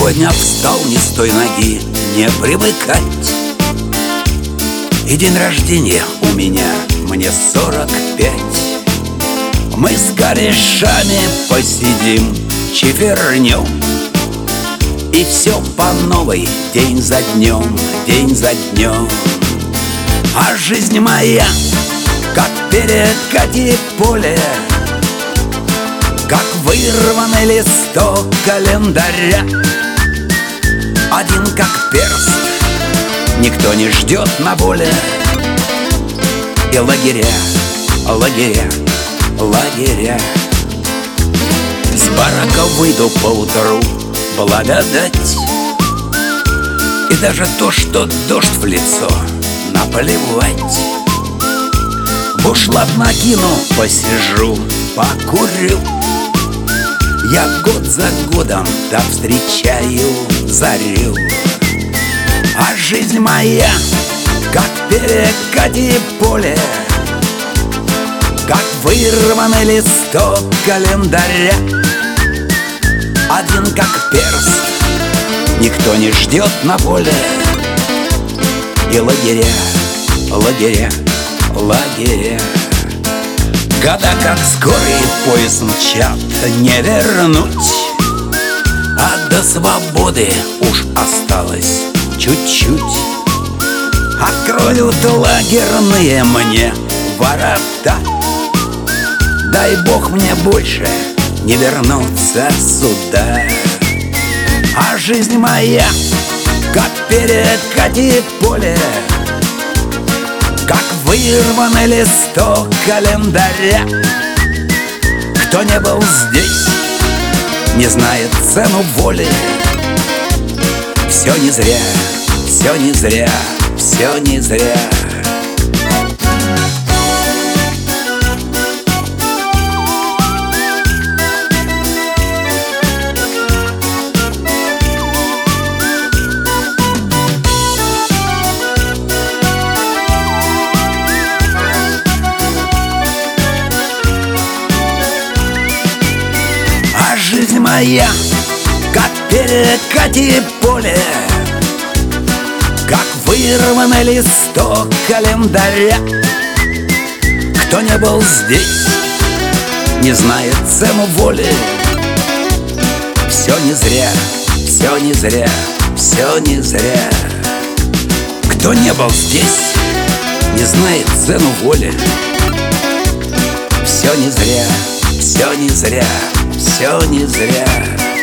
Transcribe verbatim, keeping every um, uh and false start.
Сегодня встал не с той ноги, не привыкать. И день рождения у меня, мне сорок пять. Мы с корешами посидим, чифернем, и все по новой, день за днем, день за днем. А жизнь моя, как перекати поле, как вырванный листок календаря. Один как перст, никто не ждет на воле. И лагеря, лагеря, лагеря. С барака выйду поутру, благодать. И даже то, что дождь в лицо, наплевать. Бушлат накину, посижу, покурю. Я год за годом так встречаю зарю. А жизнь моя, как перекати поле, как вырванный листок календаря. Один как перст, никто не ждет на воле. И лагеря, лагеря, лагеря. Года как скорый поезд мчат, не вернуть. А до свободы уж осталось чуть-чуть. Откроют лагерные мне ворота. Дай Бог мне больше не вернуться сюда. А жизнь моя, как перекати поле, как вырванный листок календаря. Кто не был здесь, не знает цену воли. Все не зря, все не зря, все не зря. Жизнь моя, как перекати поле, как вырванный листок календаря. Кто не был здесь, не знает цену воли. Все не зря, все не зря, все не зря. Кто не был здесь, не знает цену воли. Все не зря, все не зря, все не зря.